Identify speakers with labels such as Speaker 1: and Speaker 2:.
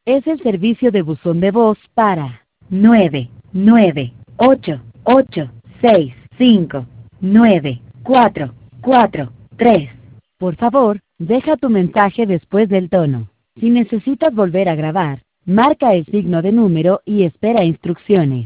Speaker 1: Es el servicio de buzón de voz para 998659443. Por favor, deja tu mensaje después del tono. Si necesitas volver a grabar, marca el signo de número y espera instrucciones.